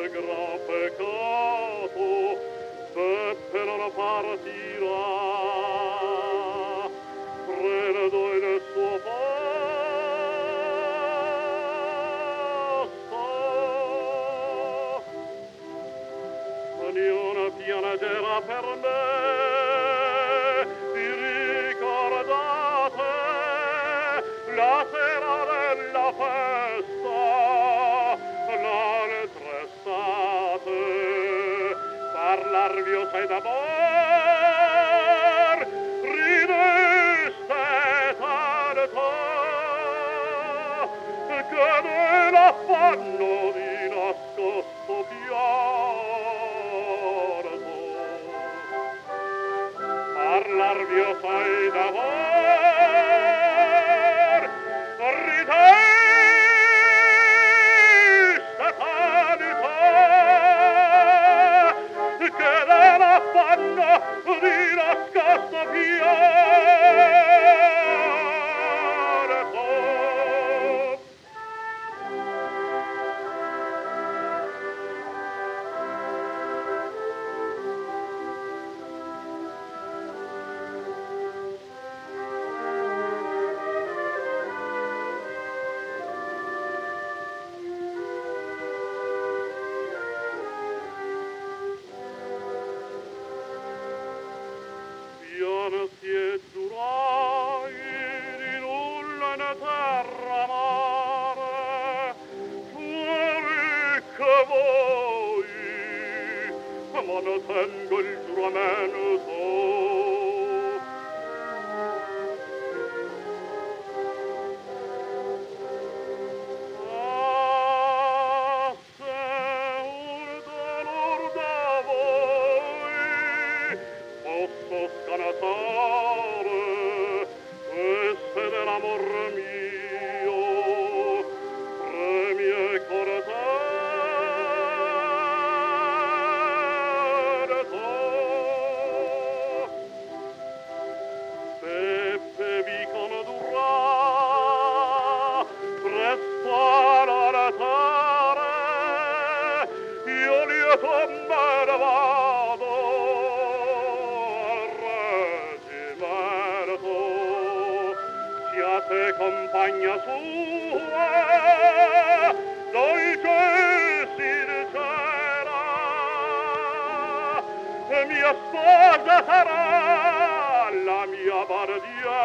gran peccato Beppe non partirà credo il suo posto ognuno piangerà per me vi ricordate la sera della festa l'altra estate parlarvi osai d'amor rideste tanto che nell'affanno di nascosto pianto parlarvi osai d'amor rideste tanto che nell'affanno di nascosto pianto pianti e giurai di nulla in terra mare fuori che voi ma ne tengo il giuramento ah se un dolor da voi posso scanatare queste dell'amor mio premi e corteto Beppe vi condurrà presto all'altare io lieto me ne vado siate compagna sua dolce sincera mia sposa sarà la mia bardiera